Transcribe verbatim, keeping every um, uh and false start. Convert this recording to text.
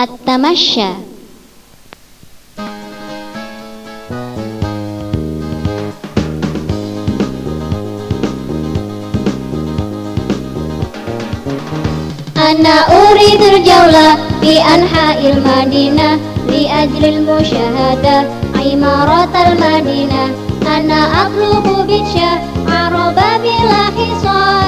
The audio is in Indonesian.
At-tamasya. Ana uridul jawla fi anha'il madinah li ajlil musyahadah imaratal madinah. Ana atlubu bidsya araba bila hisab